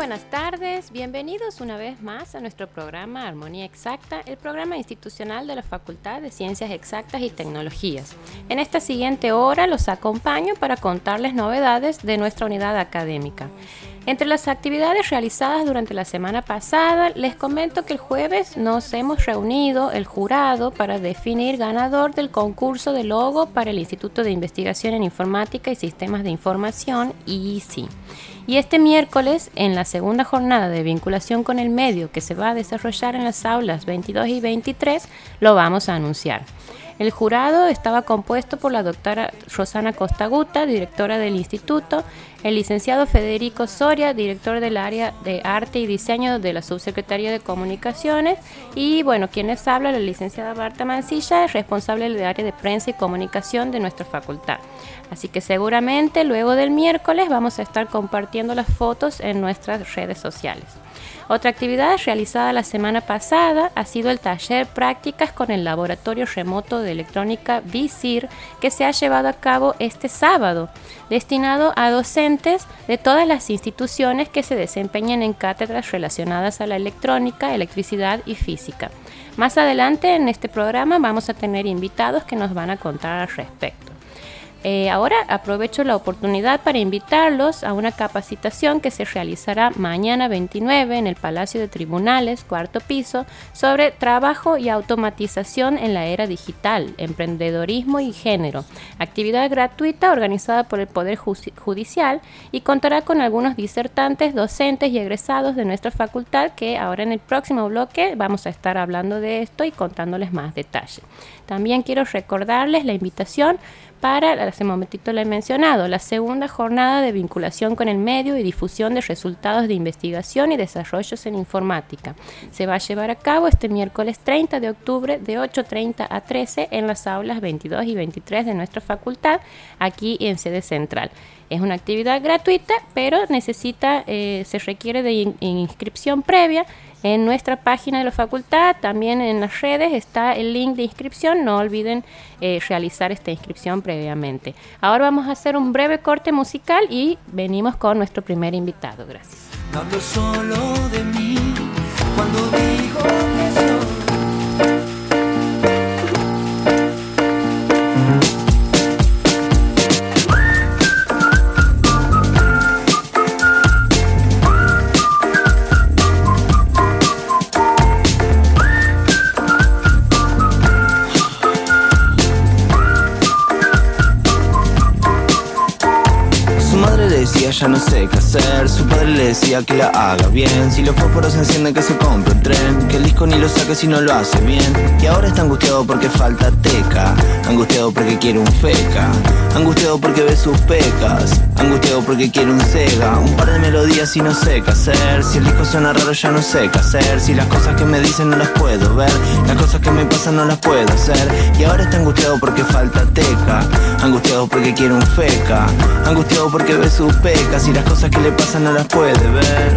buenas tardes, bienvenidos una vez más a nuestro programa Armonía Exacta, el programa institucional de la Facultad de Ciencias Exactas y Tecnologías. En esta siguiente hora los acompaño para contarles novedades de nuestra unidad académica. Entre las actividades realizadas durante la semana pasada, les comento que el jueves nos hemos reunido el jurado para definir ganador del concurso de logo para el Instituto de Investigación en Informática y Sistemas de Información, IISI. Y este miércoles, en la segunda jornada de vinculación con el medio que se va a desarrollar en las aulas 22 y 23, lo vamos a anunciar. El jurado estaba compuesto por la doctora Rosana Costaguta, directora del instituto, el licenciado Federico Soria, director del área de arte y diseño de la Subsecretaría de Comunicaciones, y bueno, quienes habla, la licenciada Marta Mancilla, responsable del área de prensa y comunicación de nuestra facultad. Así que seguramente luego del miércoles vamos a estar compartiendo las fotos en nuestras redes sociales. Otra actividad realizada la semana pasada ha sido el taller prácticas con el Laboratorio Remoto de Electrónica VICIR, que se ha llevado a cabo este sábado, destinado a docentes de todas las instituciones que se desempeñan en cátedras relacionadas a la electrónica, electricidad y física. Más adelante en este programa vamos a tener invitados que nos van a contar al respecto. Ahora aprovecho la oportunidad para invitarlos a una capacitación que se realizará mañana 29 en el Palacio de Tribunales, cuarto piso, sobre trabajo y automatización en la era digital, emprendedorismo y género. Actividad gratuita organizada por el Poder Judicial y contará con algunos disertantes, docentes y egresados de nuestra facultad que ahora en el próximo bloque vamos a estar hablando de esto y contándoles más detalles. También quiero recordarles la invitación para, hace un momentito lo he mencionado, la segunda jornada de vinculación con el medio y difusión de resultados de investigación y desarrollos en informática. Se va a llevar a cabo este miércoles 30 de octubre de 8:30 a 13 en las aulas 22 y 23 de nuestra facultad, aquí en sede central. Es una actividad gratuita, pero se requiere de inscripción previa. En nuestra página de la facultad, también en las redes, está el link de inscripción. No olviden realizar esta inscripción previamente. Ahora vamos a hacer un breve corte musical y venimos con nuestro primer invitado. Gracias. No hablo solo de mí cuando digo que soy. Ya no sé qué hacer, su padre le decía que la haga bien. Si los fósforos se encienden, que se compre un tren, que el disco ni lo saque si no lo hace bien. Y ahora está angustiado porque falta teca, angustiado porque quiere un feca, angustiado porque ve sus pecas, angustiado porque quiere un Sega. Un par de melodías y no sé qué hacer. Si el disco suena raro ya no sé qué hacer. Si las cosas que me dicen no las puedo ver, las cosas que me pasan no las puedo hacer. Y ahora está angustiado porque falta teca, angustiado porque quiere un feca, angustiado porque ve sus pecas. Y las cosas que le pasan no las puede ver.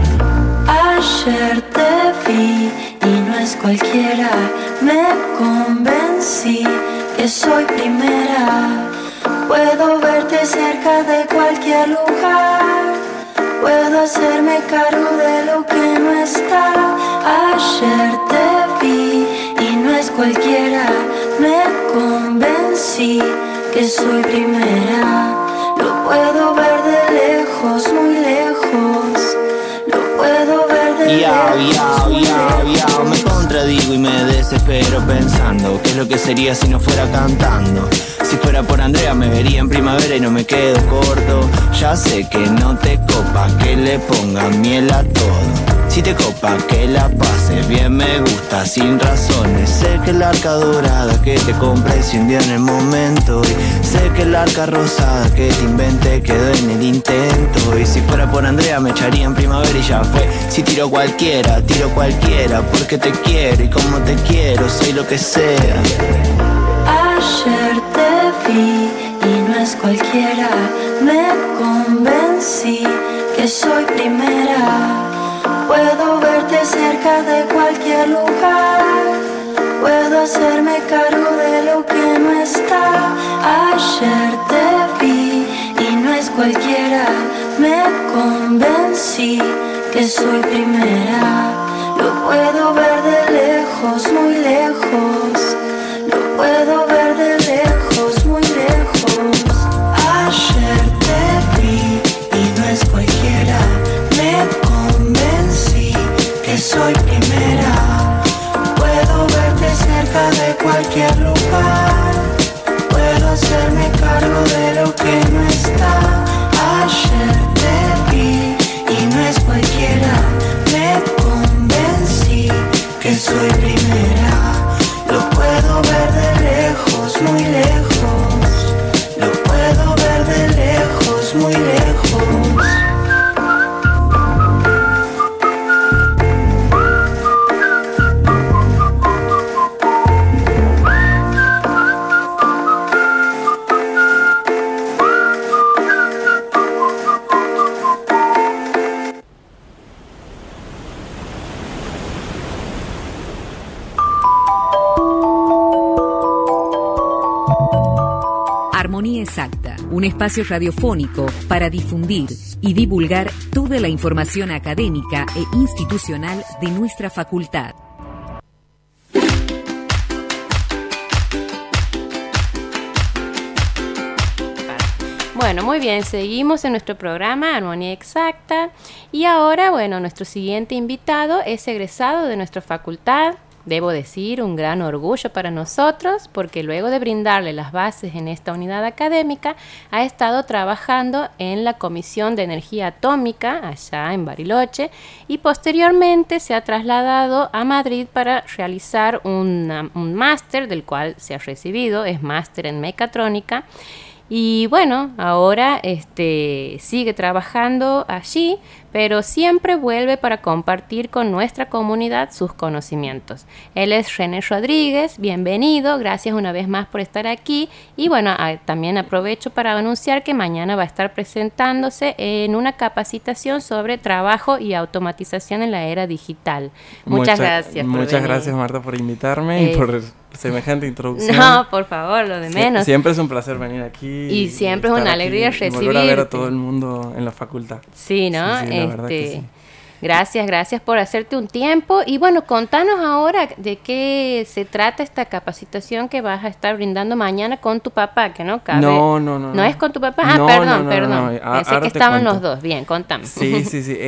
Ayer te vi y no es cualquiera. Me convencí que soy primera. Puedo verte cerca de cualquier lugar. Puedo hacerme cargo de lo que no está. Ayer te vi y no es cualquiera. Me convencí que soy primera. Lo puedo ver de lejos, muy lejos. Lo puedo ver de lejos, muy lejos. Me contradigo y me desespero pensando qué es lo que sería si no fuera cantando. Si fuera por Andrea me vería en primavera y no me quedo corto. Ya sé que no te copa que le pongan miel a todo. Si te copa que la pases bien me gusta sin razones. Sé que la arca dorada que te compré se hundió en el momento. Y sé que la arca rosada que te inventé quedó en el intento. Y si fuera por Andrea me echaría en primavera y ya fue. Si tiro cualquiera porque te quiero y como te quiero soy lo que sea. Ayer te vi y no es cualquiera. Me convencí que soy primera. Puedo verte cerca de cualquier lugar. Puedo hacerme cargo de lo que no está. Ayer te vi y no es cualquiera. Me convencí que soy primera. Lo puedo ver de lejos, muy lejos. Lo puedo ver de lejos, muy lejos. Ayer te vi y no es cualquiera. Me convencí que soy primera. Puedo verte cerca de cualquier lugar. Puedo hacerme cargo de lo que no está. Ayer te vi y no es cualquiera. Me convencí que soy primera. Lo puedo ver de lejos, muy lejos. Lo puedo ver de lejos, muy lejos. Armonía Exacta, un espacio radiofónico para difundir y divulgar toda la información académica e institucional de nuestra facultad. Bueno, muy bien, seguimos en nuestro programa Armonía Exacta y ahora, bueno, nuestro siguiente invitado es egresado de nuestra facultad. Debo decir, un gran orgullo para nosotros, porque luego de brindarle las bases en esta unidad académica, ha estado trabajando en la Comisión de Energía Atómica, allá en Bariloche, y posteriormente se ha trasladado a Madrid para realizar un máster, del cual se ha recibido, es máster en mecatrónica. Y bueno, ahora sigue trabajando allí, pero siempre vuelve para compartir con nuestra comunidad sus conocimientos. Él es René Rodríguez, bienvenido, gracias una vez más por estar aquí. Y bueno, también aprovecho para anunciar que mañana va a estar presentándose en una capacitación sobre trabajo y automatización en la era digital. Muchas gracias. Muchas gracias, Marta, por invitarme y por semejante introducción. No, por favor, lo de menos. Siempre es un placer venir aquí. Y siempre es una alegría recibirte. Volver a ver a todo el mundo en la facultad. Sí, ¿no? Sí, la verdad que sí. Gracias por hacerte un tiempo. Y bueno, contanos ahora de qué se trata esta capacitación que vas a estar brindando mañana con tu papá, que no cabe. No. ¿No es con tu papá? No, perdón. Pensé que estaban los dos. Bien, contame. Sí.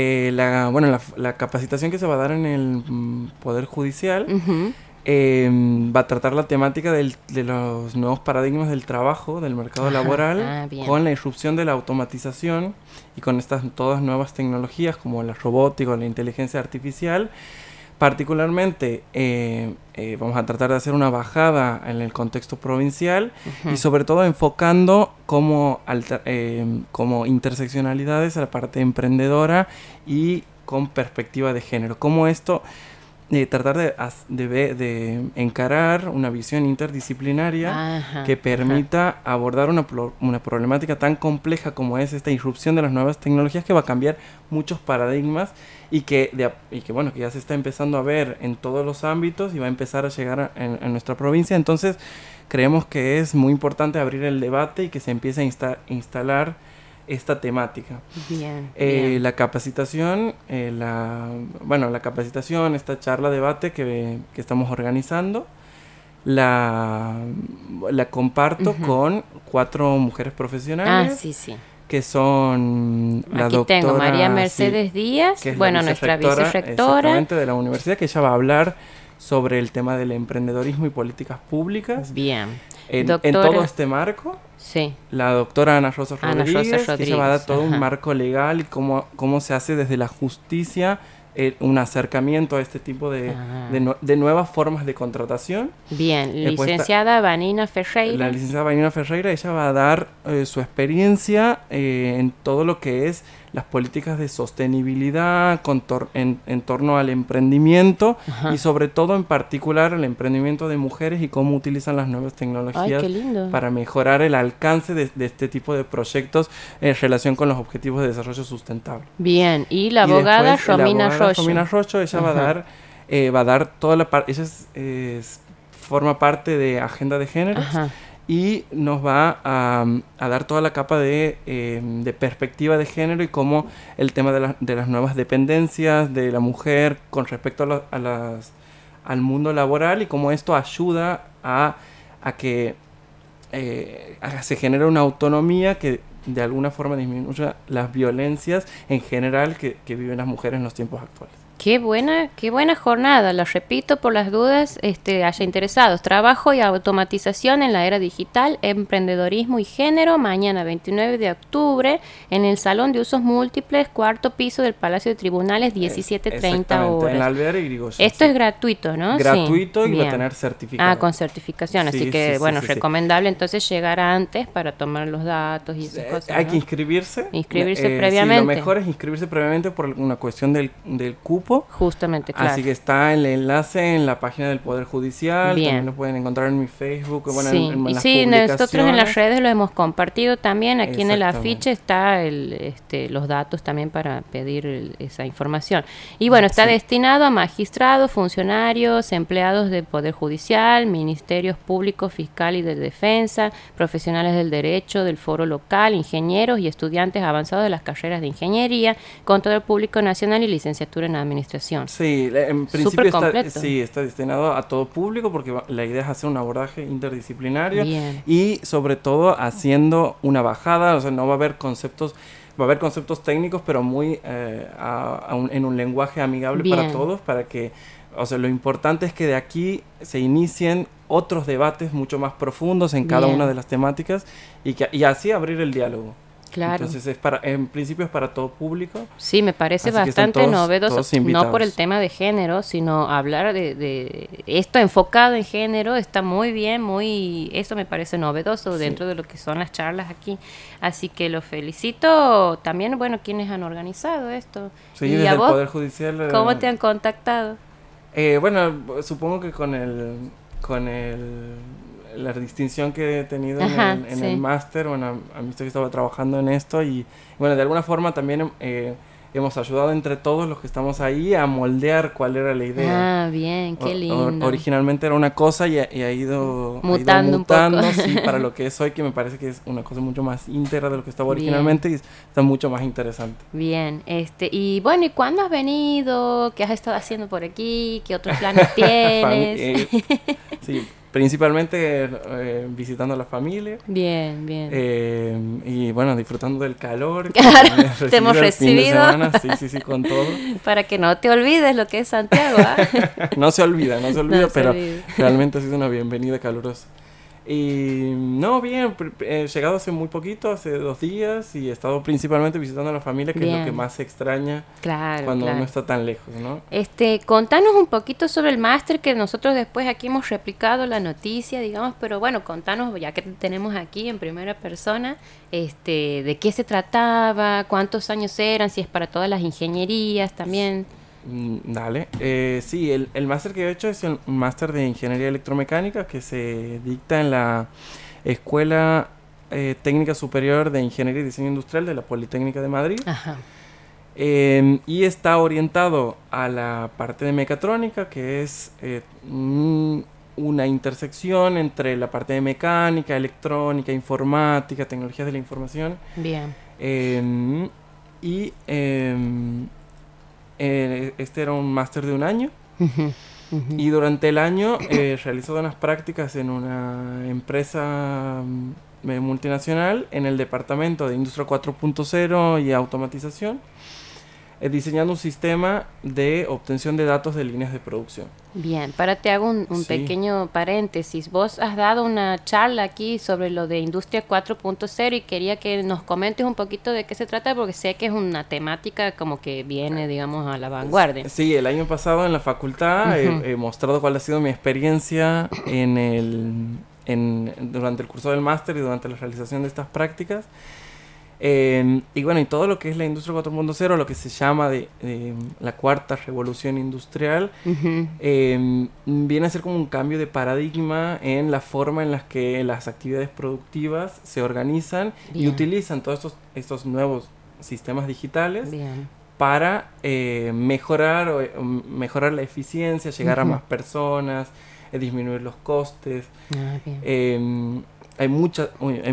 La capacitación que se va a dar en el Poder Judicial va a tratar la temática de los nuevos paradigmas del trabajo, del mercado laboral, con la irrupción de la automatización y con estas todas nuevas tecnologías como la robótica o la inteligencia artificial. Particularmente vamos a tratar de hacer una bajada en el contexto provincial y sobre todo enfocando como interseccionalidades a la parte emprendedora y con perspectiva de género. Cómo esto... tratar de encarar una visión interdisciplinaria que permita abordar una problemática tan compleja como es esta irrupción de las nuevas tecnologías, que va a cambiar muchos paradigmas y que ya se está empezando a ver en todos los ámbitos y va a empezar a llegar en nuestra provincia. Entonces creemos que es muy importante abrir el debate y que se empiece a instalar esta temática. Bien. La capacitación, esta charla debate que estamos organizando, la comparto con 4 mujeres profesionales. Sí. Que son la Aquí doctora... tengo María Mercedes Díaz, que es nuestra vicerrectora. Exactamente, de la universidad, que ella va a hablar sobre el tema del emprendedorismo y políticas públicas. Bien. En todo este marco, sí. La doctora Ana Rosa Rodríguez, que ella va a dar todo un marco legal y cómo se hace desde la justicia un acercamiento a este tipo de nuevas formas de contratación. Bien, licenciada Vanina Ferreira. La licenciada Vanina Ferreira, ella va a dar su experiencia en todo lo que es las políticas de sostenibilidad en torno al emprendimiento y sobre todo en particular el emprendimiento de mujeres y cómo utilizan las nuevas tecnologías para mejorar el alcance de este tipo de proyectos en relación con los objetivos de desarrollo sustentable. Bien, y la abogada Romina Rocho, ella va a dar toda la parte, ella forma parte de Agenda de Géneros. y nos va a dar toda la capa de perspectiva de género y cómo el tema de las nuevas dependencias de la mujer con respecto al mundo laboral y cómo esto ayuda a que se genere una autonomía que de alguna forma disminuya las violencias en general que viven las mujeres en los tiempos actuales. Qué buena jornada, la repito por las dudas, haya interesados. Trabajo y automatización en la era digital, emprendedorismo y género, mañana 29 de octubre, en el Salón de Usos Múltiples, 4º piso del Palacio de Tribunales, 17:30 horas. En la Alvear y Irigoyen. Esto es gratuito, ¿no? Gratuito, sí. Y va a tener certificado. Con certificación, así que, recomendable entonces llegar antes para tomar los datos y esas cosas. Hay que inscribirse. Previamente. Sí, lo mejor es inscribirse previamente por una cuestión del cupo. Justamente, claro. Así que está el enlace en la página del Poder Judicial. Bien. También lo pueden encontrar en mi Facebook. Bueno, sí, en las nosotros en las redes lo hemos compartido también. Aquí en el afiche está los datos también para pedir esa información. Y bueno, está destinado a magistrados, funcionarios, empleados del Poder Judicial, ministerios públicos, fiscal y de defensa, profesionales del derecho, del foro local, ingenieros y estudiantes avanzados de las carreras de ingeniería, control público nacional y licenciatura en administración. Sí, en principio está destinado a todo público porque la idea es hacer un abordaje interdisciplinario. Bien. Y sobre todo haciendo una bajada, o sea, no va a haber conceptos, va a haber conceptos técnicos, pero muy en un lenguaje amigable. Bien. Para todos, para que, o sea, lo importante es que de aquí se inicien otros debates mucho más profundos en cada una de las temáticas y así abrir el diálogo. Claro. Entonces en principio es para todo público. Sí, me parece bastante novedoso, no por el tema de género, sino hablar de esto enfocado en género, está muy bien, eso me parece novedoso dentro de lo que son las charlas aquí. Así que los felicito también, quienes han organizado esto. Sí, y desde el Poder Judicial. ¿Cómo te han contactado? Supongo que con la distinción que he tenido en el máster, a mí que estaba trabajando en esto y de alguna forma también hemos ayudado entre todos los que estamos ahí a moldear cuál era la idea. Bien, qué lindo. Originalmente era una cosa y ha ido mutando un poco. Sí, para lo que es hoy, que me parece que es una cosa mucho más íntegra de lo que estaba originalmente y está mucho más interesante. Bien, ¿y cuándo has venido? ¿Qué has estado haciendo por aquí? ¿Qué otros planes tienes? Sí. Principalmente visitando a la familia. Bien. Y disfrutando del calor. Te hemos recibido. Sí, con todo. Para que no te olvides lo que es Santiago. No se olvida, pero realmente ha sido una bienvenida calurosa. Y bien, he llegado hace muy poquito, hace 2 días, y he estado principalmente visitando a la familia, que es lo que más se extraña cuando uno está tan lejos, ¿no? Contanos un poquito sobre el máster, que nosotros después aquí hemos replicado la noticia, digamos, pero contanos, ya que te tenemos aquí en primera persona, de qué se trataba, cuántos años eran, si es para todas las ingenierías también. Dale. Sí, el máster que he hecho es un máster de Ingeniería Electromecánica que se dicta en la Escuela Técnica Superior de Ingeniería y Diseño Industrial de la Politécnica de Madrid. Ajá. Y está orientado a la parte de mecatrónica, que es una intersección entre la parte de mecánica, electrónica, informática, tecnologías de la información. Bien. Este era un máster de 1 año. Uh-huh. Y durante el año realizó unas prácticas en una empresa multinacional en el departamento de Industria 4.0 y automatización, diseñando un sistema de obtención de datos de líneas de producción. Bien, te hago un pequeño paréntesis. Vos has dado una charla aquí sobre lo de Industria 4.0 y quería que nos comentes un poquito de qué se trata, porque sé que es una temática como que viene, digamos, a la vanguardia. Sí, el año pasado en la facultad he mostrado cuál ha sido mi experiencia durante el curso del máster y durante la realización de estas prácticas. Y todo lo que es la industria 4.0, lo que se llama de la cuarta revolución industrial, viene a ser como un cambio de paradigma en la forma en la que las actividades productivas se organizan. Bien. Y utilizan todos estos nuevos sistemas digitales. Bien. Para mejorar la eficiencia, llegar a más personas, disminuir los costes. Bien. hay muchos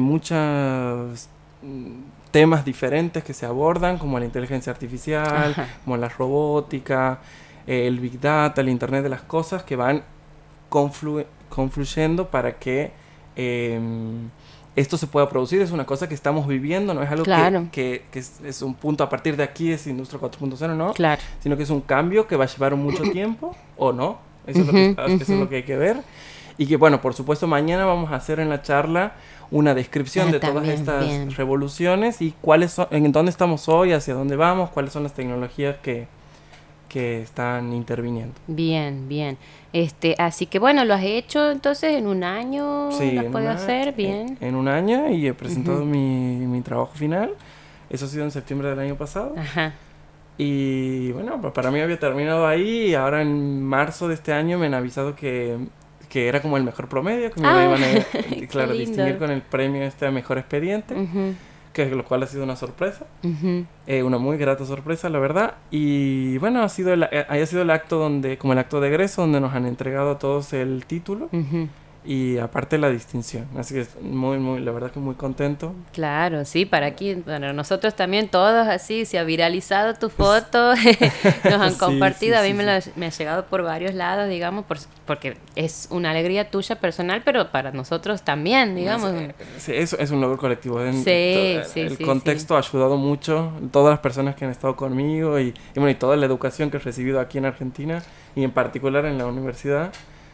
temas diferentes que se abordan, como la inteligencia artificial, ajá, como la robótica, el Big Data, el Internet de las cosas, que van confluyendo para que esto se pueda producir. Es una cosa que estamos viviendo, no es algo claro, que es un punto a partir de aquí, es Industria 4.0, ¿no? Claro. Sino que es un cambio que va a llevar mucho tiempo, o no, eso, es eso es lo que hay que ver. Y que, bueno, por supuesto, mañana vamos a hacer en la charla una descripción de todas estas revoluciones y cuáles son, en dónde estamos hoy, hacia dónde vamos, cuáles son las tecnologías que están interviniendo. Bien, bien. Así que bueno, lo has hecho entonces en un año, sí, ¿lo has podido hacer? Bien. En un año, y he presentado mi trabajo final. Eso ha sido en septiembre del año pasado. Ajá. Y bueno, pues para mí había terminado ahí, y ahora en marzo de este año me han avisado que era como el mejor promedio, que me iban a claro, distinguir con el premio a mejor expediente. Que lo cual ha sido una sorpresa, una muy grata sorpresa, la verdad. Y bueno, haya sido el acto como el acto de egreso, donde nos han entregado a todos el título y aparte la distinción. Así que la verdad que muy contento. Claro, sí, para nosotros también todos así, se ha viralizado tu foto, nos han compartido, sí, a mí me ha llegado por varios lados, digamos, porque es una alegría tuya personal, pero para nosotros también, digamos. Sí, eso es un logro colectivo. El contexto ha ayudado mucho, todas las personas que han estado conmigo y toda la educación que he recibido aquí en Argentina y en particular en la universidad.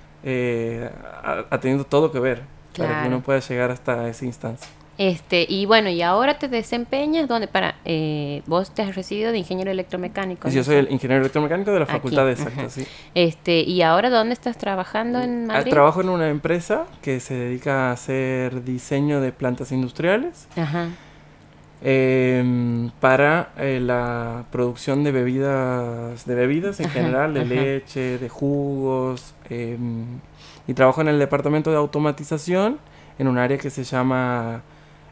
Ha tenido todo que ver, claro, para que uno pueda llegar hasta esa instancia. Y bueno, y ahora te desempeñas donde vos te has recibido de ingeniero electromecánico. Sí, yo soy el ingeniero electromecánico de la Facultad de Exactas, sí. ¿Y ahora dónde estás trabajando en Madrid? Trabajo en una empresa que se dedica a hacer diseño de plantas industriales. Ajá. Para la producción de bebidas en general, de leche, de jugos, y trabajo en el departamento de automatización en un área que se llama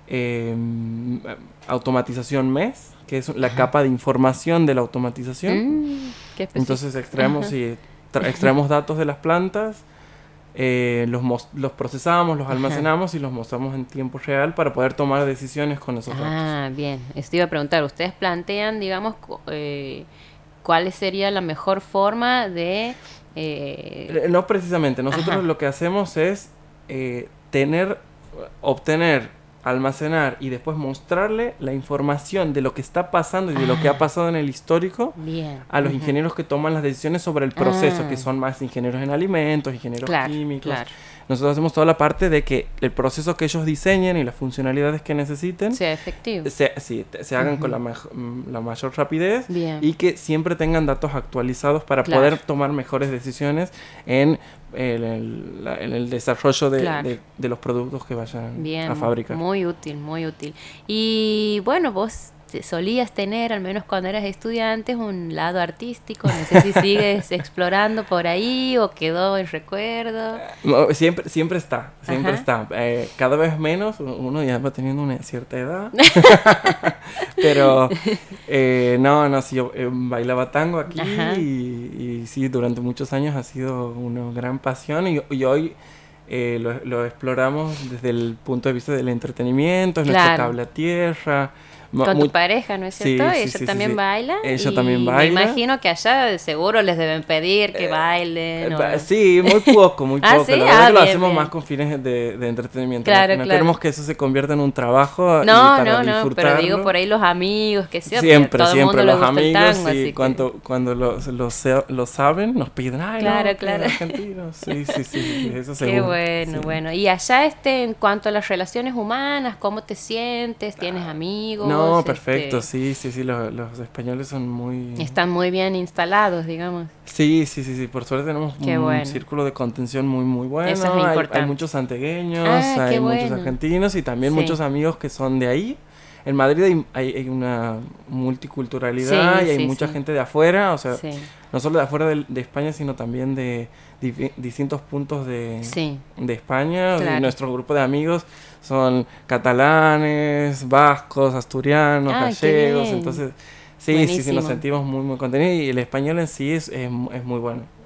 automatización MES, que es la capa de información de la automatización. Entonces extraemos datos de las plantas, los procesamos, los almacenamos y los mostramos en tiempo real para poder tomar decisiones con esos datos. Bien. Esto iba a preguntar, ¿ustedes plantean, digamos, cuál sería la mejor forma de...? No precisamente, nosotros lo que hacemos es obtener, almacenar y después mostrarle la información de lo que está pasando y de lo que ha pasado en el histórico a los ingenieros que toman las decisiones sobre el proceso, que son más ingenieros en alimentos, ingenieros químicos. Claro. Nosotros hacemos toda la parte de que el proceso que ellos diseñen y las funcionalidades que necesiten sea efectivo, se hagan con la mayor rapidez. Bien. Y que siempre tengan datos actualizados para poder tomar mejores decisiones en el desarrollo de los productos que vayan a fabricar. Muy útil, muy útil. Y bueno, vos solías tener, al menos cuando eras estudiante, un lado artístico. No sé si sigues explorando por ahí o quedó en recuerdo. Siempre está. Cada vez menos, uno ya va teniendo una cierta edad. Pero sí, yo bailaba tango aquí y sí, durante muchos años ha sido una gran pasión y hoy lo exploramos desde el punto de vista del entretenimiento, es nuestro cable a tierra. Con tu pareja, ¿no es cierto? Ella también baila. Ella también baila. Me imagino que allá de seguro les deben pedir que bailen. Sí, muy poco. ¿Sí? La verdad que lo hacemos más con fines de entretenimiento. Claro, no queremos que eso se convierta en un trabajo. No, pero digo por ahí los amigos, que sea. Siempre los amigos. Sí, cuando lo saben, nos piden. Claro. Argentinos. Sí, eso seguro. Qué bueno. Y allá en cuanto a las relaciones humanas, ¿cómo te sientes? ¿Tienes amigos? No, perfecto, sí, los españoles son están muy bien instalados, digamos. Sí, por suerte tenemos un círculo de contención muy bueno. Eso es importante. Hay muchos santiagueños, hay muchos argentinos y también muchos amigos que son de ahí. En Madrid hay una multiculturalidad y hay mucha gente de afuera, o sea, no solo de afuera de España, sino también de distintos puntos de España. Claro. Nuestro grupo de amigos son catalanes, vascos, asturianos, gallegos, entonces sí, nos sentimos muy contenidos y el español en sí es muy bueno.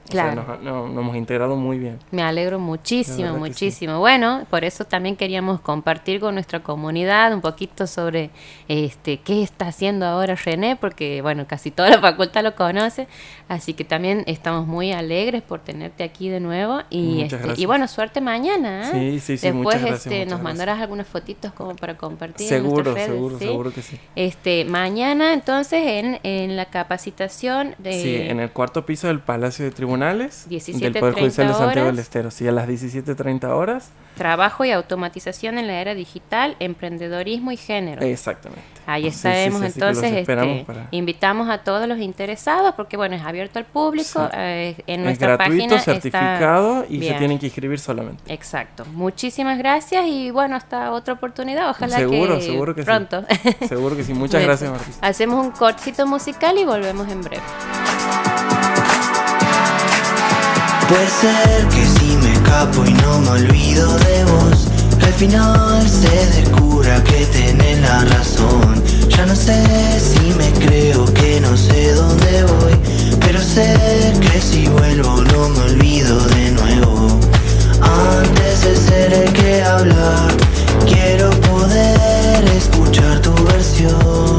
Claro. O sea, nos hemos integrado muy bien. Me alegro muchísimo, muchísimo. Sí. Bueno, por eso también queríamos compartir con nuestra comunidad un poquito sobre qué está haciendo ahora René, porque bueno, casi toda la facultad lo conoce, así que también estamos muy alegres por tenerte aquí de nuevo y bueno, suerte mañana. Sí, sí, sí. Después muchas gracias, nos mandarás algunas fotitos como para compartir. Seguro, en redes, ¿sí? seguro que sí. Mañana entonces en la capacitación Sí, en el cuarto piso del Palacio de Tribunales del 17:30 Poder Judicial de Santiago horas. del Estero, sí, a las 17:30 horas. Trabajo y automatización en la era digital, emprendedorismo y género. Exactamente. Ahí estaremos, sí, entonces invitamos a todos los interesados, porque bueno, es abierto al público, en nuestra página es gratuito, certificado y bien. Se tienen que inscribir solamente. Exacto. Muchísimas gracias y bueno, hasta otra oportunidad, ojalá seguro que pronto. Sí. Seguro que sí, muchas gracias, Martín. Hacemos un cortito musical y volvemos en breve. Puede ser que si me escapo y no me olvido de vos, al final se descubra que tenés la razón. Ya no sé si me creo que no sé dónde voy, pero sé que si vuelvo no me olvido de nuevo. Antes de ser el que hablar, quiero poder escuchar tu versión,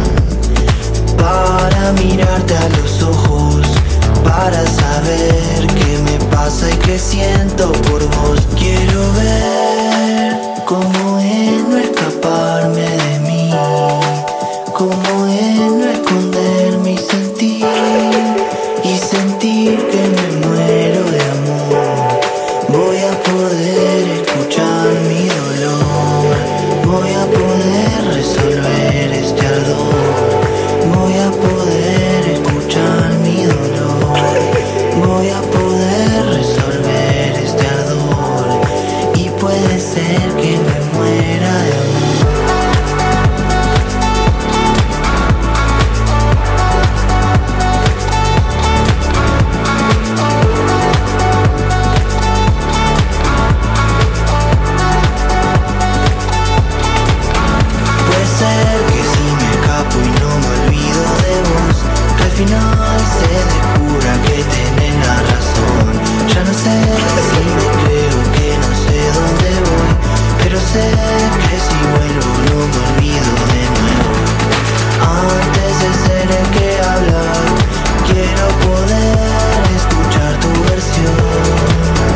para mirarte a los ojos, para saber qué me pasa y qué siento por vos. Quiero ver cómo es no escaparme de mí, cómo es no esconder mi sentir y sentir que me muero de amor. Voy a poder escuchar mi dolor, voy a poder resolver este ardor, voy a poder escuchar mi dolor, voy a poder resolver este ardor y puede ser que me muera de amor. Puede ser que si me escapo y no me olvido de vos, que al final se descubra que tenés la razón. Ya no sé si me creo que no sé dónde voy, pero sé que si vuelvo no me olvido de nuevo. Antes de ser el que hablar, quiero poder escuchar tu versión,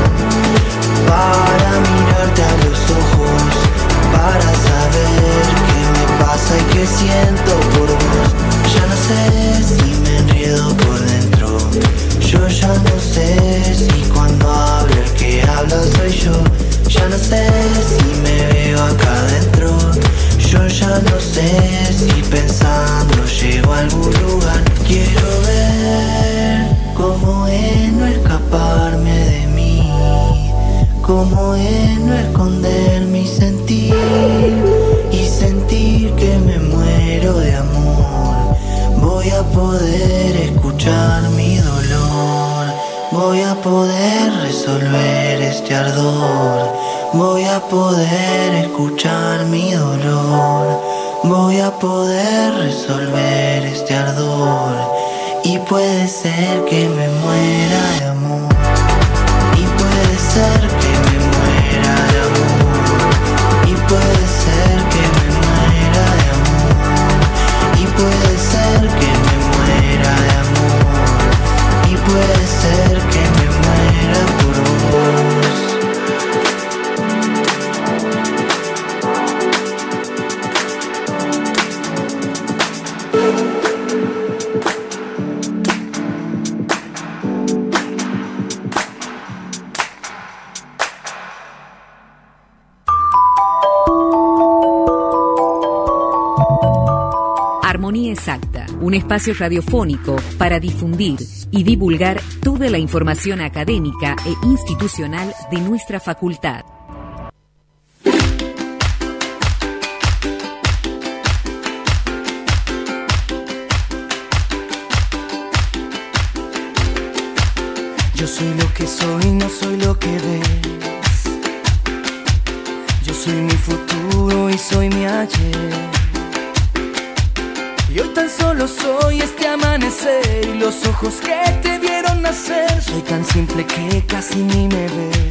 para mirarte a los ojos, para saber qué me pasa y qué siento por vos. Ya no sé si me enredo por dentro, yo ya no sé si cuando hablo el que habla soy yo. Ya no sé si me veo acá adentro, yo ya no sé si pensando llego a algún lugar. Quiero ver cómo es no escaparme de mí, cómo es no esconder mi sentir y sentir que me muero de amor. Voy a poder escuchar mi dolor, voy a poder resolver este ardor, voy a poder escuchar mi dolor, voy a poder resolver este ardor y puede ser que me muera de amor, y puede ser que me muera de amor, y puede ser que me muera de amor, y puede ser que me muera de amor, y puede ser que me muera por vos. Armonía Exacta, un espacio radiofónico para difundir y divulgar toda la información académica e institucional de nuestra facultad. Yo soy lo que soy, no soy lo que ves. Yo soy mi futuro y soy mi ayer. Y hoy tan solo soy este amanecer y los ojos que te vieron nacer. Soy tan simple que casi ni me ves.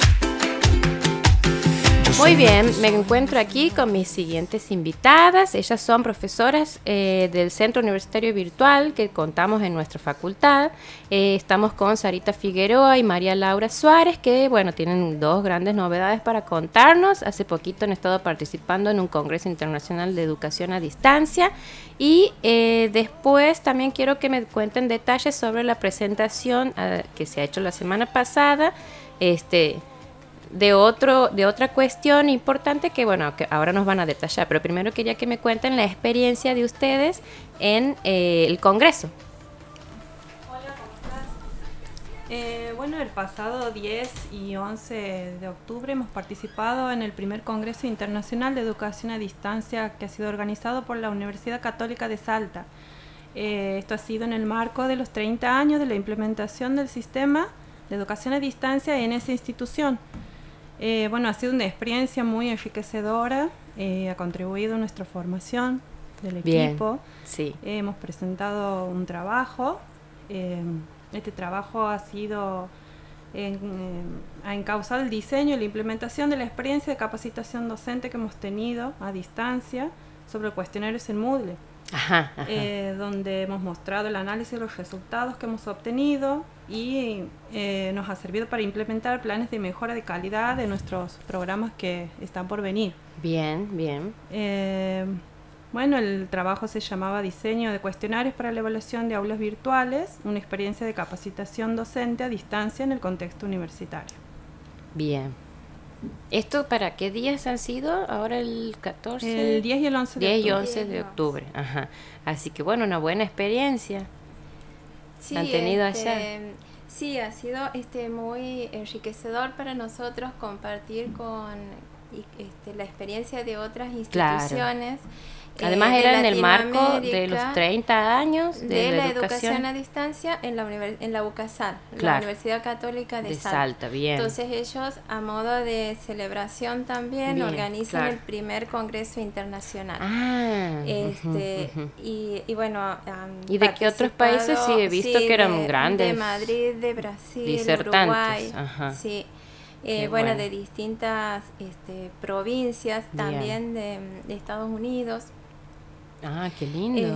Muy bien, me encuentro aquí con mis siguientes invitadas. Ellas son profesoras del Centro Universitario Virtual que contamos en nuestra facultad. Estamos con Sarita Figueroa y María Laura Suárez, que bueno, tienen dos grandes novedades para contarnos. Hace poquito han estado participando en un Congreso Internacional de Educación a Distancia. Y después también quiero que me cuenten detalles sobre la presentación que se ha hecho la semana pasada, de otra cuestión importante que bueno, que ahora nos van a detallar, pero primero quería que me cuenten la experiencia de ustedes en el Congreso. Hola, ¿cómo estás? Bueno, el pasado 10 y 11 de octubre hemos participado en el primer Congreso Internacional de Educación a Distancia que ha sido organizado por la Universidad Católica de Salta. Esto ha sido en el marco de los 30 años de la implementación del sistema de educación a distancia en esa institución. Bueno, ha sido una experiencia muy enriquecedora, ha contribuido a nuestra formación del equipo. Sí. Hemos presentado un trabajo, este trabajo ha sido ha encauzado el diseño y la implementación de la experiencia de capacitación docente que hemos tenido a distancia sobre cuestionarios en Moodle. Ajá. Donde hemos mostrado el análisis de los resultados que hemos obtenido y nos ha servido para implementar planes de mejora de calidad de nuestros programas que están por venir. Bien, bien. Bueno, el trabajo se llamaba Diseño de cuestionarios para la evaluación de aulas virtuales, una experiencia de capacitación docente a distancia en el contexto universitario. Bien. ¿Esto para qué días han sido? Ahora el 14. El 10 y el 11 de 10 octubre. y 11 de octubre. Ajá. Así que bueno, una buena experiencia. Sí, han tenido allá. Sí, ha sido muy enriquecedor para nosotros compartir con la experiencia de otras instituciones. Claro. Además era en el marco de los 30 años de la educación a distancia en la UCASAL, claro, la Universidad Católica de Salta. Bien. Entonces ellos, a modo de celebración también, bien, organizan claro, el primer Congreso Internacional. Y bueno, ¿y de qué otros países? Sí, he visto que eran grandes. De Madrid, de Brasil, disertantes. Uruguay. Ajá. Sí. Bueno, de distintas provincias, bien, también de Estados Unidos. Ah, qué lindo.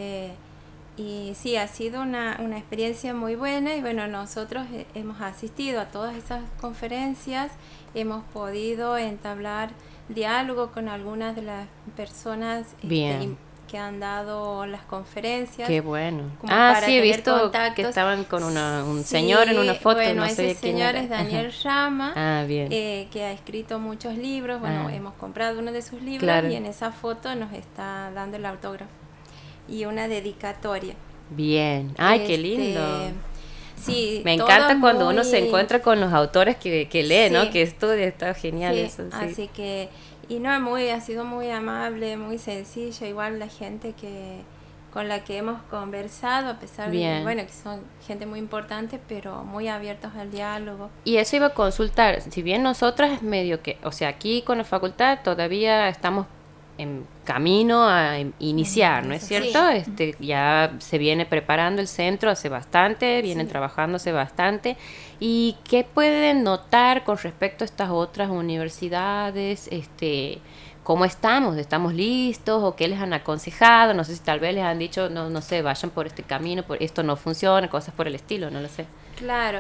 Y sí, ha sido una experiencia muy buena y bueno, nosotros hemos asistido a todas esas conferencias, hemos podido entablar diálogo con algunas de las personas que han dado las conferencias. Qué bueno. Sí, he visto que estaban con un señor en una foto, bueno, no sé ese quién señor era. es Daniel Rama, bien. que ha escrito muchos libros. Bueno, hemos comprado uno de sus libros, claro, y en esa foto nos está dando el autógrafo y una dedicatoria. Bien. Ay, qué lindo. Sí, me encanta cuando uno se encuentra con los autores que lee, ¿no? Que estudia, está genial eso. Sí. Así que, y no, ha sido muy amable, muy sencilla, igual la gente con la que hemos conversado, a pesar de, bueno, que son gente muy importante, pero muy abiertos al diálogo. Y eso iba a consultar, si bien nosotras medio que, o sea, aquí con la facultad todavía estamos en camino a iniciar, ¿no es cierto? Sí. Ya se viene preparando el centro hace bastante, vienen trabajándose bastante. ¿Y qué pueden notar con respecto a estas otras universidades? ¿Cómo estamos? ¿Estamos listos? ¿O qué les han aconsejado? No sé si tal vez les han dicho, no sé, vayan por este camino, esto no funciona, cosas por el estilo, no lo sé. Claro.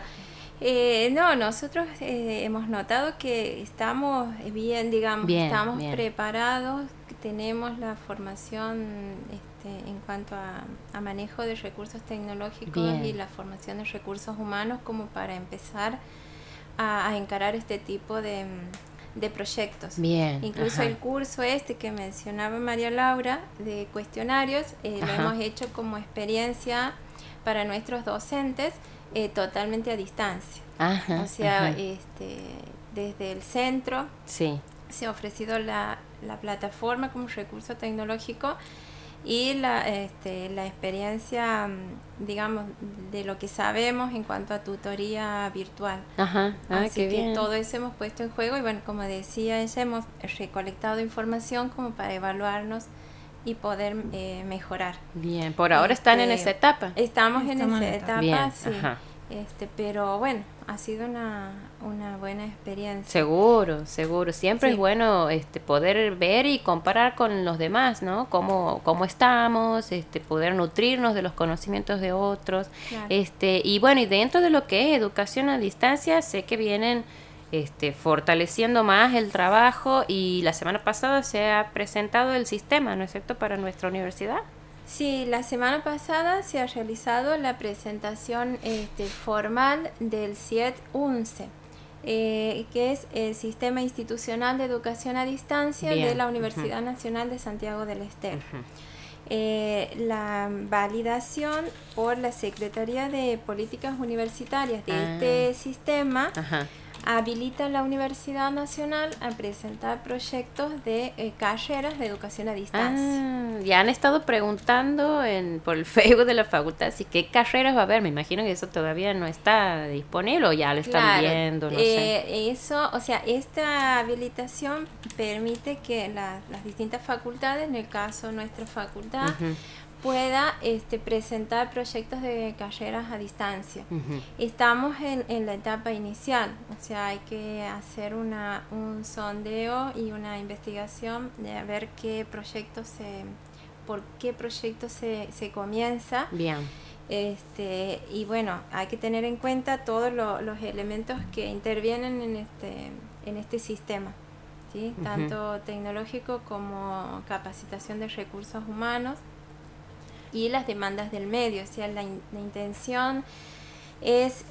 No, nosotros hemos notado que estamos bien, digamos, estamos preparados, tenemos la formación en cuanto a manejo de recursos tecnológicos y la formación de recursos humanos como para empezar a encarar este tipo de proyectos. Incluso el curso que mencionaba María Laura de cuestionarios, lo hemos hecho como experiencia para nuestros docentes, totalmente a distancia. O sea, desde el centro se ha ofrecido la plataforma como recurso tecnológico y la experiencia, digamos, de lo que sabemos en cuanto a tutoría virtual. Así que todo eso hemos puesto en juego y bueno, como decía ella, hemos recolectado información como para evaluarnos y poder mejorar. Bien, por ahora están en esa etapa. Estamos en esa etapa, bien, sí. Ajá. Pero bueno, ha sido una buena experiencia. Seguro. Siempre es bueno poder ver y comparar con los demás, ¿no? Cómo estamos, poder nutrirnos de los conocimientos de otros. Claro. Y bueno, y dentro de lo que es educación a distancia, sé que vienen fortaleciendo más el trabajo, y la semana pasada se ha presentado el sistema, ¿no es cierto?, para nuestra universidad. Sí, la semana pasada se ha realizado la presentación formal del CIED-11, que es el Sistema Institucional de Educación a Distancia de la Universidad Nacional de Santiago del Estero. La validación por la Secretaría de Políticas Universitarias de este sistema habilita a la Universidad Nacional a presentar proyectos de carreras de educación a distancia. Ya han estado preguntando por el Facebook de la facultad si qué carreras va a haber. Me imagino que eso todavía no está disponible, o ya lo están viendo, no sé. Eso, o sea, esta habilitación permite que las distintas facultades, en el caso nuestra facultad, pueda presentar proyectos de carreras a distancia. Estamos en la etapa inicial, o sea, hay que hacer un sondeo y una investigación de ver por qué proyecto se comienza. Bien. Y bueno, hay que tener en cuenta todos los elementos que intervienen en este sistema, ¿sí? Tanto tecnológico como capacitación de recursos humanos y las demandas del medio. O sea, la intención es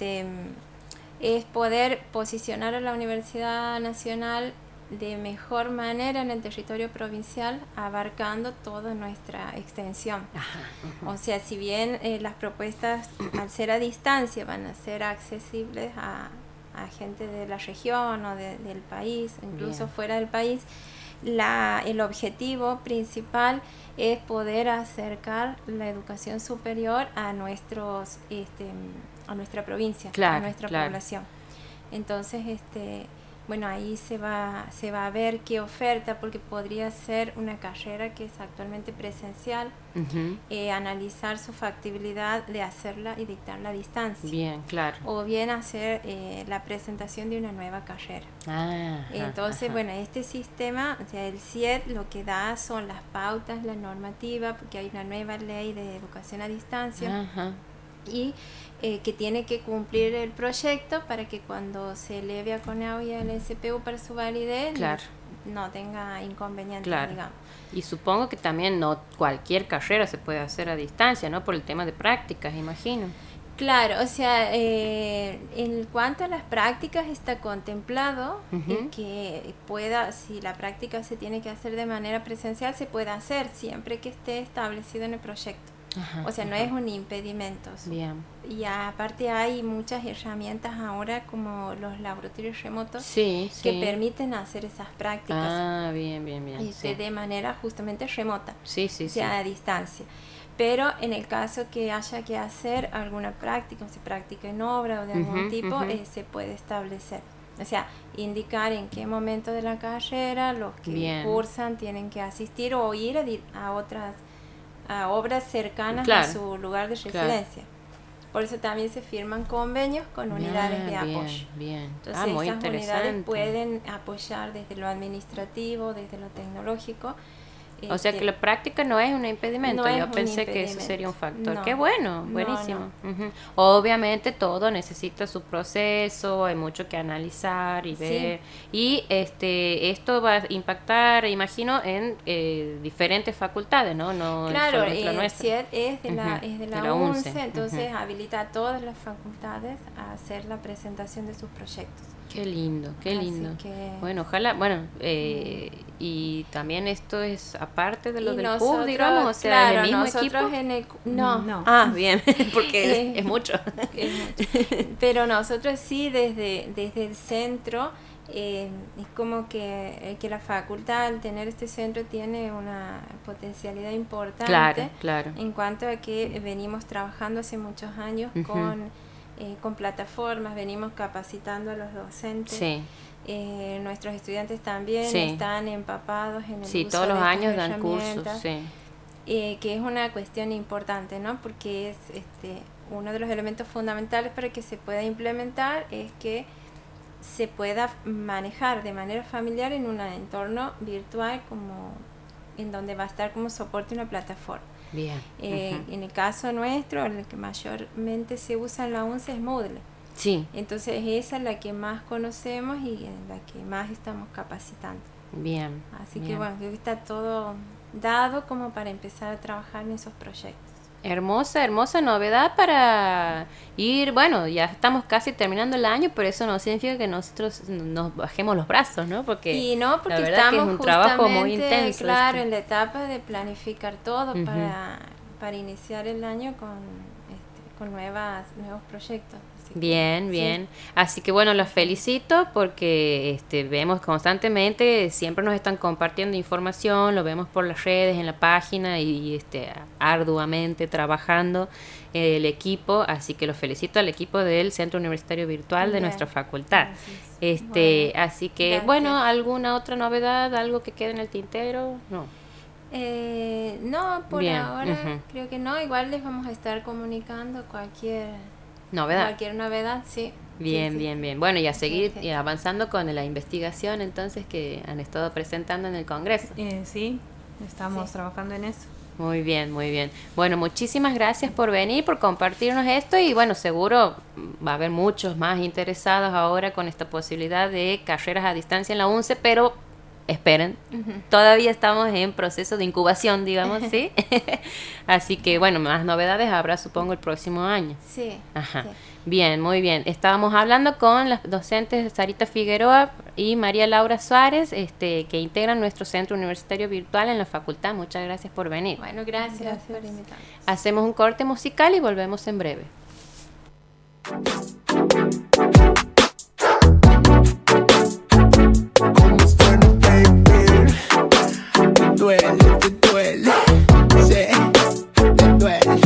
poder posicionar a la Universidad Nacional de mejor manera en el territorio provincial, abarcando toda nuestra extensión. O sea, si bien las propuestas, al ser a distancia, van a ser accesibles a gente de la región o del país, incluso fuera del país, el objetivo principal es poder acercar la educación superior a nuestra provincia, a nuestra población. Entonces, bueno, ahí se va a ver qué oferta, porque podría ser una carrera que es actualmente presencial, analizar su factibilidad de hacerla y dictarla a distancia. Bien, claro. O bien hacer la presentación de una nueva carrera. Entonces, bueno, este sistema, o sea, el CIED, lo que da son las pautas, la normativa, porque hay una nueva ley de educación a distancia. Y que tiene que cumplir el proyecto para que cuando se eleve a CONEAU y al SPU para su validez no tenga inconvenientes, digamos. Y supongo que también no cualquier carrera se puede hacer a distancia, ¿no? Por el tema de prácticas, imagino. Claro, o sea, en cuanto a las prácticas está contemplado que si la práctica se tiene que hacer de manera presencial, se puede hacer siempre que esté establecido en el proyecto. O sea, no es un impedimento. Bien. Y aparte hay muchas herramientas ahora, como los laboratorios remotos, que permiten hacer esas prácticas. Bien. Y de manera justamente remota, a distancia. Pero en el caso que haya que hacer alguna práctica, o se práctica en obra o de algún tipo, se puede establecer. O sea, indicar en qué momento de la carrera los que cursan tienen que asistir o ir a obras cercanas a su lugar de residencia. Por eso también se firman convenios con unidades de apoyo. Entonces esas unidades pueden apoyar desde lo administrativo, desde lo tecnológico. O sea que la práctica no es un impedimento. Yo pensé que eso sería un factor. Qué bueno, buenísimo. Obviamente todo necesita su proceso, hay mucho que analizar y ver. Y esto va a impactar, imagino, en diferentes facultades, ¿no? Claro, el CIED es de la UNCE, entonces habilita a todas las facultades a hacer la presentación de sus proyectos. Qué lindo. Bueno, ojalá, y también esto es aparte de lo del PUB, digamos, o sea, ¿es el mismo equipo? No. Bien, porque es mucho. Pero nosotros sí, desde el centro, es como que la facultad, al tener este centro, tiene una potencialidad importante. Claro. En cuanto a que venimos trabajando hace muchos años con plataformas, venimos capacitando a los docentes. nuestros estudiantes también están empapados en el uso todos los años dan cursos, que es una cuestión importante, ¿no? Porque es uno de los elementos fundamentales para que se pueda implementar es que se pueda manejar de manera familiar en un entorno virtual como en donde va a estar como soporte una plataforma. Bien. En el caso nuestro, el que mayormente se usa en la UNCE es Moodle. Sí. Entonces esa es la que más conocemos y en la que más estamos capacitando. Bien. Así que bueno, creo que está todo dado como para empezar a trabajar en esos proyectos. Hermosa novedad para ir, bueno, ya estamos casi terminando el año, pero eso no significa que nosotros nos bajemos los brazos, ¿no? Porque la verdad estamos que es un trabajo muy intenso. Claro, en la etapa de planificar todo para iniciar el año con nuevos proyectos. Bien. Así que bueno, los felicito porque vemos constantemente, siempre nos están compartiendo información, lo vemos por las redes, en la página y arduamente trabajando el equipo, así que los felicito al equipo del Centro Universitario Virtual de nuestra facultad. Así que gracias. Bueno, ¿alguna otra novedad, algo que quede en el tintero? No. No, por ahora creo que no, igual les vamos a estar comunicando cualquier novedad, sí. Bien. Bueno, y a seguir avanzando con la investigación entonces que han estado presentando en el Congreso. Sí, estamos trabajando en eso. Muy bien. Bueno, muchísimas gracias por venir, por compartirnos esto y bueno, seguro va a haber muchos más interesados ahora con esta posibilidad de carreras a distancia en la UNCE, pero esperen, todavía estamos en proceso de incubación, digamos, ¿sí? Así que, bueno, más novedades habrá, supongo, el próximo año. Sí. Ajá. Sí. Bien, muy bien. Estábamos hablando con las docentes Sarita Figueroa y María Laura Suárez, que integran nuestro Centro Universitario Virtual en la facultad. Muchas gracias por venir. Bueno, gracias por invitarnos. Hacemos un corte musical y volvemos en breve. Te duele, sí, te duele.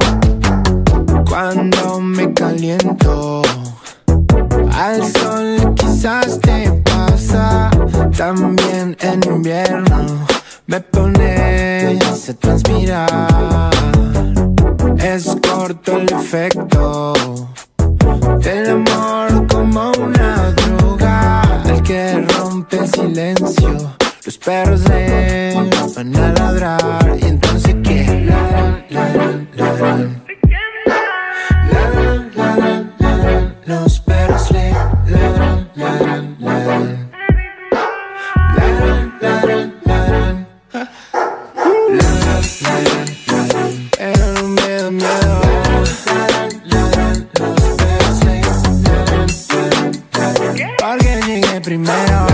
Cuando me caliento, al sol quizás te pasa. También en invierno me pones a transpirar. Es corto el efecto del amor como una droga, el que rompe el silencio. Los perros le van a ladrar. Y entonces ¿qué? Ladran, ladran, ladran. Ladran, ladran, ladran. Los perros le ladran, ladran, ladran. Ladran, ladran, ladran. Ladran, ladran, ladran. Pero no me da miedo. Ladran, ladran. Los perros le ladran, ladran, ladran. Porque llegué primero.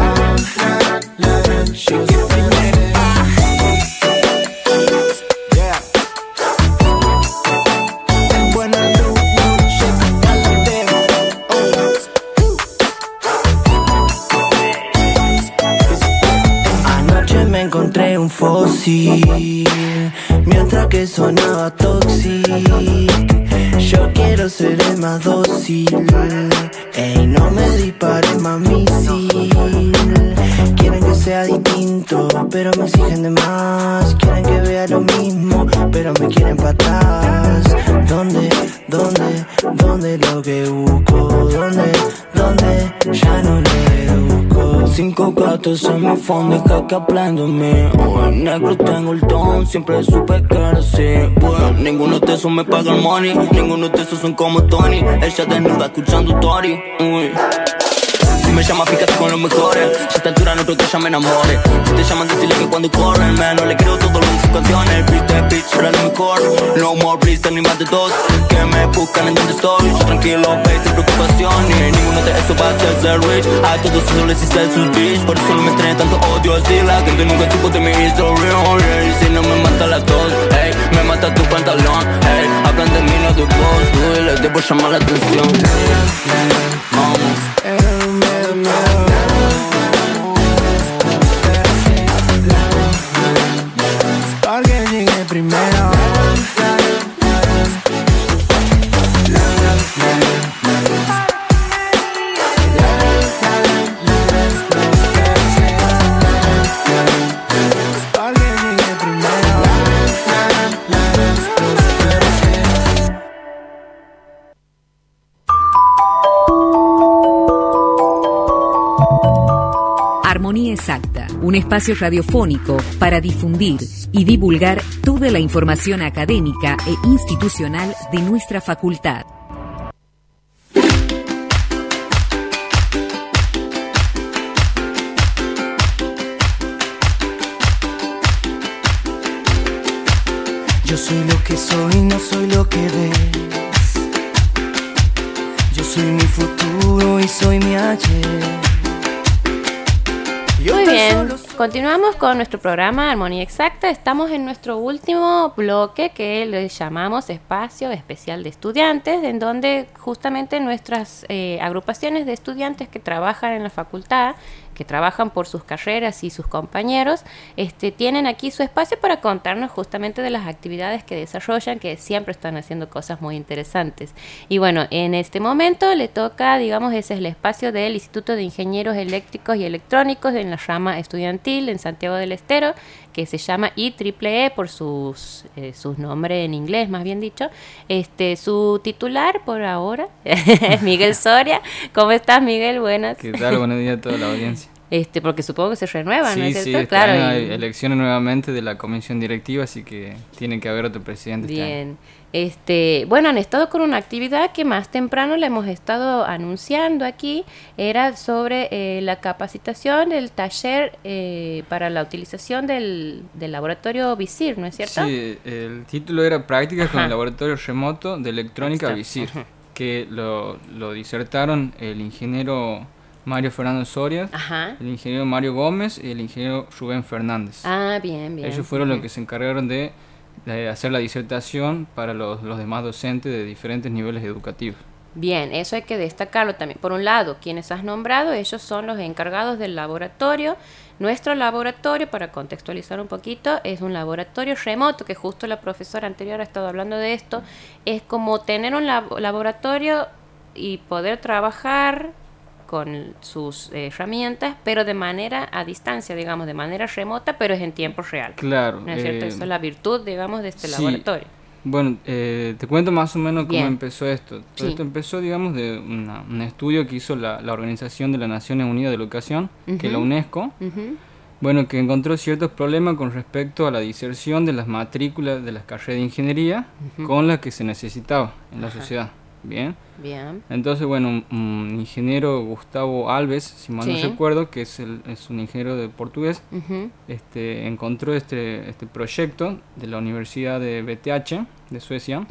Anoche me encontré un fósil mientras que sonaba Toxic. Yo quiero ser el más dócil. Ey, no me dispares más misil. Quieren que sea distinto, pero me exigen de más. Quieren que vea lo mismo, pero me quieren para atrás. ¿Dónde lo que busco? ¿Dónde ya no le busco? 5 gatos en mi fondo y caca hablándome. Oh, en negro tengo el don, siempre supe que era así. Bueno, ninguno de esos me paga el money, ninguno de esos son como Tony. Ella desnuda escuchando Tori. Si me llamas, fíjate con los mejores. Si a esta altura no creo que ella me enamore. Si te llaman, decirle que cuando corren, man, no le creo todo lo de sus canciones. Viste, bitch, era lo mejor. No more, please, ni más de dos. Que me buscan en donde estoy. Soy tranquilo, baby, sin preocupación. Y ninguno de esos va a ser rich. A todos esos les hice sus bitch. Por eso no me extraña tanto odio así. La gente nunca supo de mi historia. Y si no me mata la tos, ey, me mata tu pantalón, ey. Hablan de mí, no de vos, y les debo llamar la atención. Porque llegué primero. Exacta, un espacio radiofónico para difundir y divulgar toda la información académica e institucional de nuestra facultad. Yo soy lo que soy, no soy lo que ves. Yo soy mi futuro y soy mi ayer. Muy bien, continuamos con nuestro programa Armonía Exacta. Estamos en nuestro último bloque que le llamamos Espacio Especial de Estudiantes, en donde justamente nuestras agrupaciones de estudiantes que trabajan en la facultad, que trabajan por sus carreras y sus compañeros, tienen aquí su espacio para contarnos justamente de las actividades que desarrollan, que siempre están haciendo cosas muy interesantes. Y bueno, en este momento le toca, digamos, ese es el espacio del Instituto de Ingenieros Eléctricos y Electrónicos en la rama estudiantil en Santiago del Estero, que se llama IEEE por sus nombres en inglés, más bien dicho. Su titular por ahora es Miguel Soria. ¿Cómo estás, Miguel? Buenas. ¿Qué tal? Buenos días a toda la audiencia. Porque supongo que se renuevan, sí, ¿no es cierto? Sí, este claro, año hay elecciones nuevamente de la comisión directiva, así que tiene que haber otro presidente. Bien. Bueno, han estado con una actividad que más temprano le hemos estado anunciando aquí. Era sobre la capacitación del taller para la utilización del laboratorio VISIR, ¿no es cierto? Sí, el título era Prácticas con el laboratorio remoto de electrónica VISIR, que lo disertaron el ingeniero Mario Fernando Soria, el ingeniero Mario Gómez y el ingeniero Rubén Fernández. Ah, bien, bien. Ellos fueron los que se encargaron de hacer la disertación para los demás docentes de diferentes niveles educativos. Bien, eso hay que destacarlo también. Por un lado, quienes has nombrado, ellos son los encargados del laboratorio. Nuestro laboratorio, para contextualizar un poquito, es un laboratorio remoto, que justo la profesora anterior ha estado hablando de esto. Es como tener un laboratorio y poder trabajar con sus herramientas, pero de manera a distancia, digamos, de manera remota, pero es en tiempo real. Claro. ¿No es cierto? Esa es la virtud, digamos, de este laboratorio. Bueno, te cuento más o menos cómo empezó esto. Todo esto empezó, digamos, de un estudio que hizo la Organización de las Naciones Unidas de la Educación, que es la UNESCO, bueno, que encontró ciertos problemas con respecto a la diserción de las matrículas de las carreras de ingeniería con las que se necesitaba en la sociedad. Bien. Entonces, bueno, un ingeniero, Gustavo Alves, si mal no recuerdo, que es un ingeniero de portugués, encontró este proyecto de la Universidad de BTH de Suecia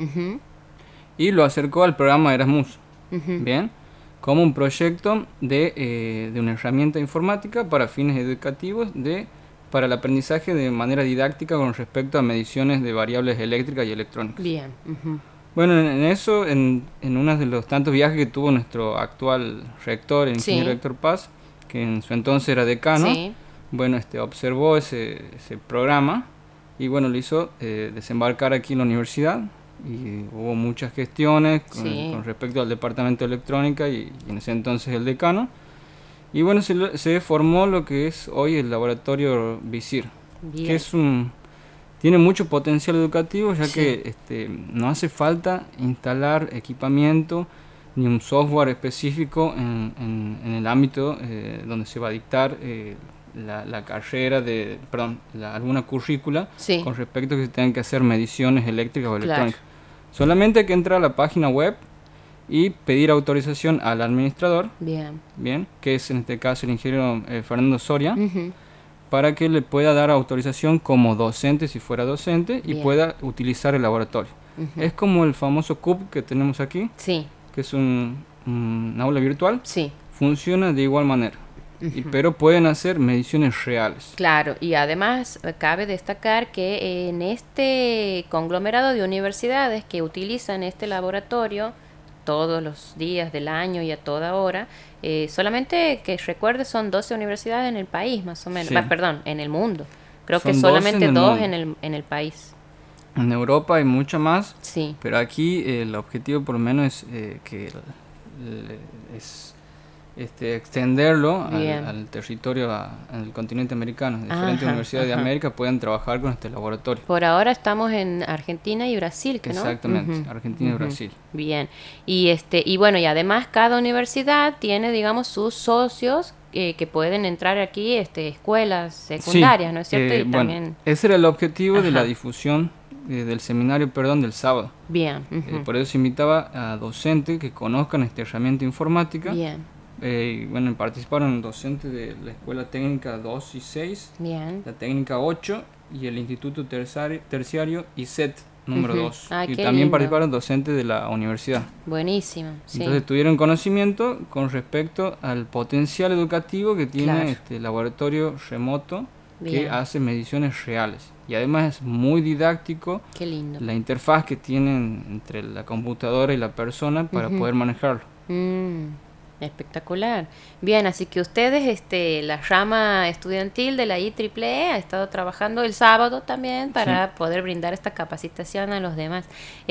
y lo acercó al programa Erasmus, bien, como un proyecto de una herramienta informática para fines educativos para el aprendizaje de manera didáctica con respecto a mediciones de variables eléctricas y electrónicas. Bien. Bueno, en eso, en uno de los tantos viajes que tuvo nuestro actual rector, el ingeniero Héctor Paz, que en su entonces era decano, bueno, observó ese programa y bueno, lo hizo desembarcar aquí en la universidad y hubo muchas gestiones con respecto al departamento de electrónica y en ese entonces el decano. Y bueno, se formó lo que es hoy el laboratorio VISIR, que tiene mucho potencial educativo, ya que no hace falta instalar equipamiento ni un software específico en el ámbito donde se va a dictar la carrera alguna currícula con respecto a que se tengan que hacer mediciones eléctricas o electrónicas. Solamente hay que entrar a la página web y pedir autorización al administrador, bien, que es en este caso el ingeniero Fernando Soria, para que le pueda dar autorización como docente, si fuera docente, y pueda utilizar el laboratorio. Es como el famoso CUP que tenemos aquí, que es un aula virtual, funciona de igual manera, pero pueden hacer mediciones reales. Claro, y además cabe destacar que en este conglomerado de universidades que utilizan este laboratorio todos los días del año y a toda hora, solamente que recuerde son 12 universidades en el país, más o menos, en el mundo. Creo que solamente dos en el país. En Europa hay mucho más, pero aquí el objetivo por lo menos es extenderlo al territorio, al continente americano. Diferentes universidades de América pueden trabajar con este laboratorio. Por ahora estamos en Argentina y Brasil, ¿no? Exactamente, Argentina y Brasil. Bien, y bueno, y además cada universidad tiene, digamos, sus socios que pueden entrar aquí escuelas secundarias, ¿no es cierto? Y también... ese era el objetivo de la difusión del seminario, del sábado. Bien. Por eso se invitaba a docentes que conozcan esta herramienta informática. Bien. Participaron docentes de la Escuela Técnica 2 y 6, bien, la Técnica 8 y el Instituto Terciario ISET número 2. Y también lindo. Participaron docentes de la universidad. Buenísimo. Sí. Entonces tuvieron conocimiento con respecto al potencial educativo que tiene este laboratorio remoto, bien, que hace mediciones reales. Y además es muy didáctico. Qué lindo. La interfaz que tienen entre la computadora y la persona para poder manejarlo. Espectacular. Bien, así que ustedes, la rama estudiantil de la IEEE ha estado trabajando el sábado también para poder brindar esta capacitación a los demás.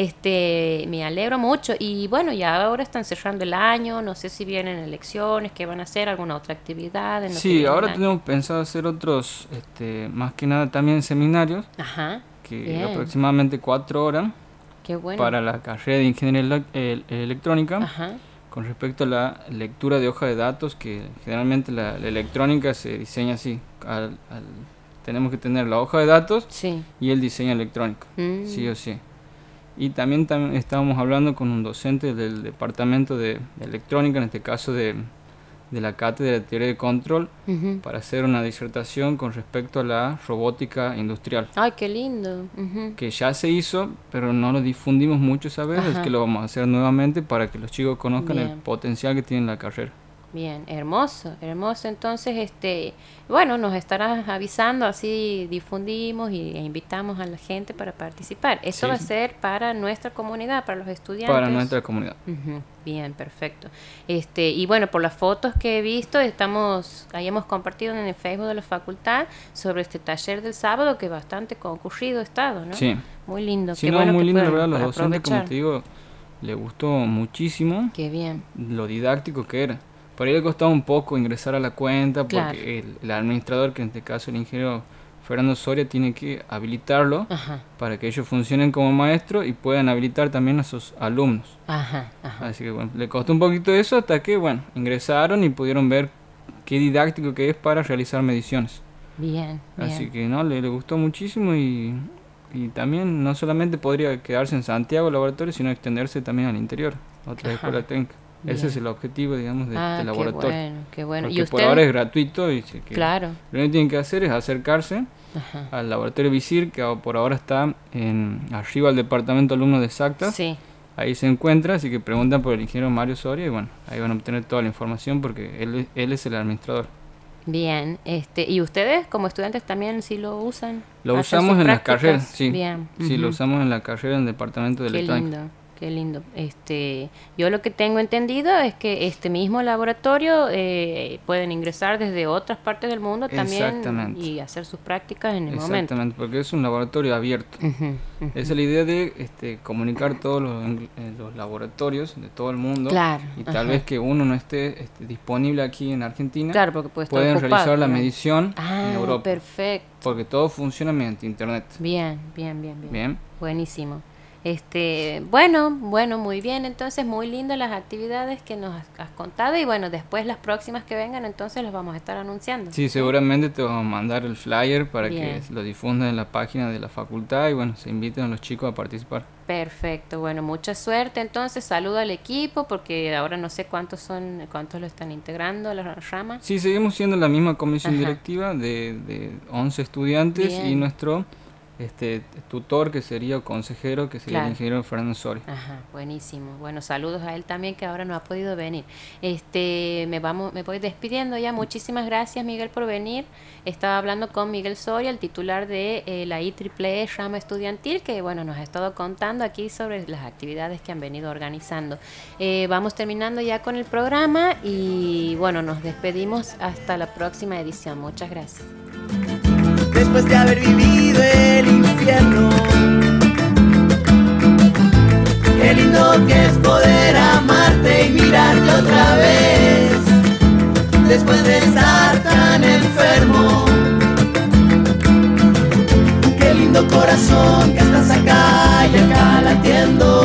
Me alegro mucho. Y bueno, ya ahora están cerrando el año, no sé si vienen elecciones, qué van a hacer, alguna otra actividad. Sí, ahora tenemos pensado hacer otros, más que nada también seminarios. Ajá. Que bien. Aproximadamente 4 horas. Qué bueno. Para la carrera de Ingeniería Electrónica. Ajá. Con respecto a la lectura de hoja de datos, que generalmente la electrónica se diseña así. Tenemos que tener la hoja de datos y el diseño electrónico, sí o sí. Y también estábamos hablando con un docente del departamento de electrónica, en este caso de la cátedra de teoría de control, para hacer una disertación con respecto a la robótica industrial. ¡Ay, qué lindo! Que ya se hizo, pero no lo difundimos mucho esa vez, es que lo vamos a hacer nuevamente para que los chicos conozcan el potencial que tiene la carrera. Bien, hermoso, hermoso. Entonces, bueno, nos estarás avisando, así difundimos e invitamos a la gente para participar. Esto va a ser para nuestra comunidad, para los estudiantes. Para nuestra comunidad. Bien, perfecto. Y bueno, por las fotos que he visto, ahí hemos compartido en el Facebook de la facultad sobre este taller del sábado, que bastante concurrido ha estado, ¿no? Sí. Muy lindo. Sí, muy lindo, la verdad, los docentes, como te digo, les gustó muchísimo. Qué bien. Lo didáctico que era. Por ahí le costaba un poco ingresar a la cuenta, porque el administrador, que en este caso el ingeniero Fernando Soria, tiene que habilitarlo para que ellos funcionen como maestros y puedan habilitar también a sus alumnos. Así que bueno, le costó un poquito eso hasta que ingresaron y pudieron ver qué didáctico que es para realizar mediciones. Bien. Así que le gustó muchísimo y también no solamente podría quedarse en Santiago el laboratorio, sino extenderse también al interior, a otra escuela técnica. Bien. Ese es el objetivo, digamos, del laboratorio. Qué bueno. Porque ¿Y por ahora es gratuito y claro, lo único que tienen que hacer es acercarse al laboratorio Visir, que por ahora está arriba del departamento de alumnos de exactas. Sí. Ahí se encuentra, así que preguntan por el ingeniero Mario Soria y bueno, ahí van a obtener toda la información porque él es el administrador. Bien, ¿y ustedes como estudiantes también sí lo usan? Lo usamos en las carreras, sí. Bien. Sí, lo usamos en la carrera en el departamento de electrónica. Qué lindo. Yo lo que tengo entendido es que este mismo laboratorio pueden ingresar desde otras partes del mundo también y hacer sus prácticas en el momento. Exactamente, porque es un laboratorio abierto. Esa es la idea de comunicar todos los laboratorios de todo el mundo. Claro. Y tal vez que uno no esté disponible aquí en Argentina. Claro, porque pueden ocupado, realizar la medición en Europa. Perfecto. Porque todo funciona mediante internet. Bien. Buenísimo. Bueno, muy bien, entonces muy lindas las actividades que nos has contado y bueno, después las próximas que vengan entonces las vamos a estar anunciando. Sí, seguramente te vamos a mandar el flyer para que lo difundan en la página de la facultad y bueno, se inviten a los chicos a participar. Perfecto, bueno, mucha suerte entonces, saludo al equipo porque ahora no sé cuántos lo están integrando la rama. Sí, seguimos siendo la misma comisión directiva de 11 estudiantes y nuestro tutor que sería consejero que sería el ingeniero Fernando Soria. Buenísimo. Bueno, saludos a él también que ahora no ha podido venir. Me voy despidiendo ya. Muchísimas gracias, Miguel, por venir. Estaba hablando con Miguel Soria, el titular de la IEEE rama estudiantil, que bueno, nos ha estado contando aquí sobre las actividades que han venido organizando. Vamos terminando ya con el programa y bueno, nos despedimos hasta la próxima edición. Muchas gracias. Después de haber vivido el infierno, qué lindo que es poder amarte y mirarte otra vez. Después de estar tan enfermo, qué lindo corazón que estás acá y acá latiendo.